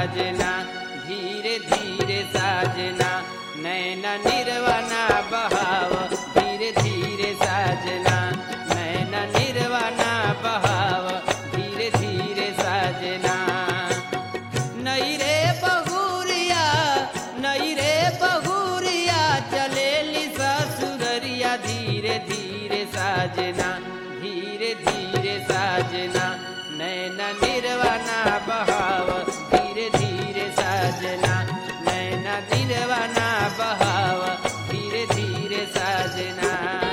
साजना, धीरे धीरे साजना, नैना निर्वाणा बहाव, धीरे धीरे साजना, नैना निर्वाणा बहाव, धीरे धीरे साजना। नई रे बहुरिया, नई रे बहुरिया, चलेली ससुररिया, धीरे धीरे साजना, धीरे धीरे साजना, नैना निर्वाणा बहाव, धीरे धीरे साजना, नैना निर्वाणा बहाव, धीरे धीरे साजना।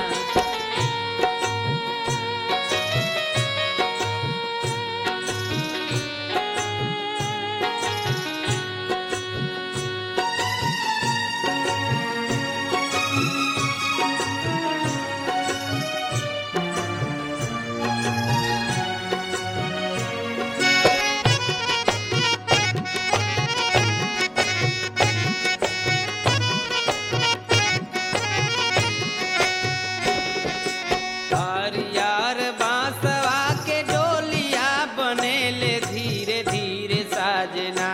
हरियर बांसवा के डोलिया बनेले, धीरे धीरे साजना,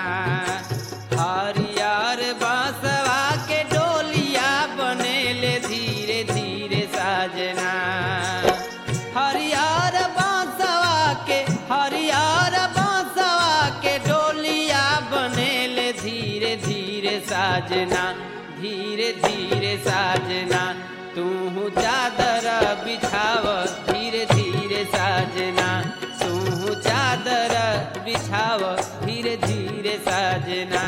हरियर बांसवा के डोलिया बनेले, धीरे धीरे साजना। हरियर बांसवा के, हरियर बांसवा के डोलिया बनेले, धीरे धीरे साजना, धीरे धीरे साजना, तू चादर बिछाव, धीरे धीरे साजना, तू चादर बिछाव, धीरे धीरे साजना।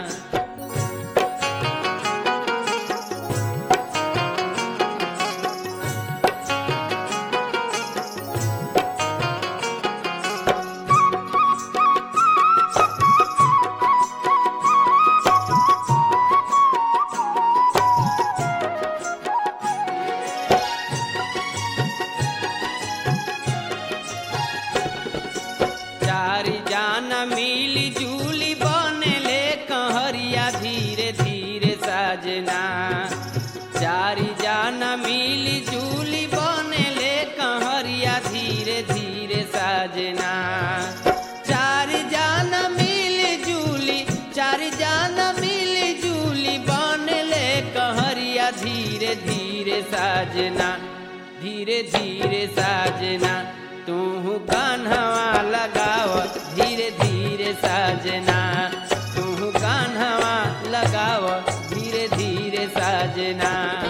चारि जान मिली जूली बनेले कहरिया, धीरे धीरे साजना, चारि जान मिली जूली बनेले कहरिया, धीरे धीरे साजना। चारि जान मिली जूली, चारि जान मिली जूली बनेले कहरिया, धीरे धीरे साजना, धीरे धीरे साजना, तू कान्हवा लगाव, धीरे धीरे साजना, तू कान्हवा लगाव, धीरे धीरे साजना।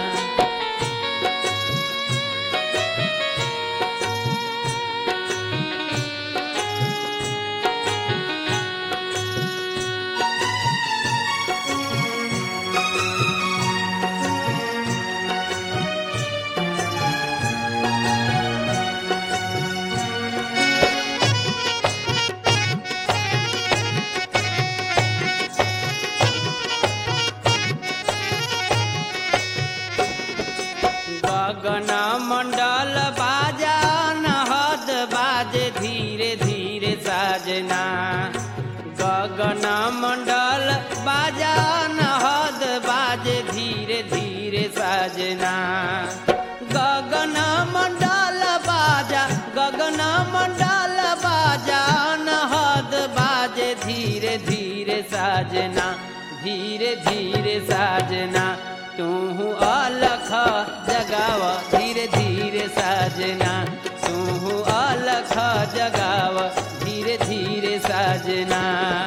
गगन मंडल बाजा नहद बाजे, धीरे धीरे साजना, गगन मंडल बाजा नहद बाजे, धीरे धीरे साजना। गगन मंडल बाजा, गगन मंडल बाजा नहद बाजे, धीरे धीरे साजना, धीरे धीरे साजना, तू अलख जगाव, धीरे धीरे साजना, तू अलख जगाव, धीरे धीरे साजना।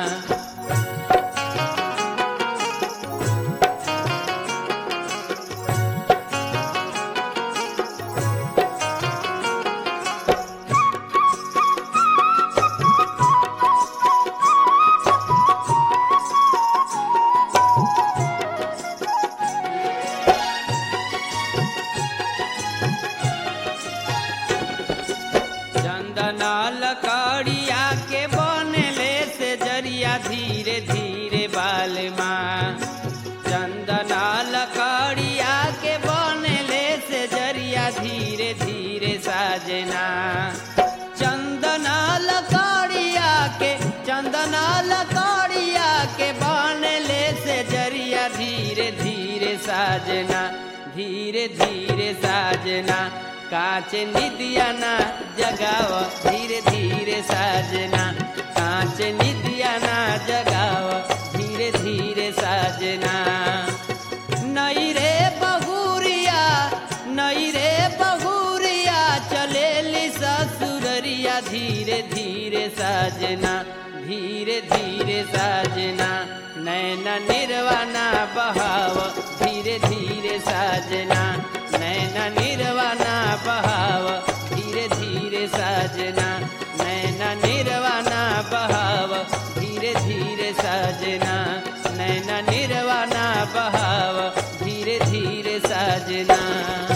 चंदना लकड़िया के बनले से जरिया, धीरे धीरे बालमा, चंदना लकड़िया के बनले से जरिया, धीरे धीरे साजना। चंदना लकड़िया के, चंदना लकड़िया के बनले से जरिया, धीरे धीरे साजना, धीरे धीरे साजना, कांच निदिया ना जगाव, धीरे धीरे साजना, कांच निदिया ना जगाव, धीरिया धीरे धीरे साजना, धीरे धीरे साजना, नैना निर्वाणा बहाव धीरे धीरे साजना, नैना निर्वाणा बहाव धीरे धीरे साजना, नैना निर्वाणा बहाव धीरे धीरे साजना, नैना निर्वाणा बहाव धीरे धीरे साजना।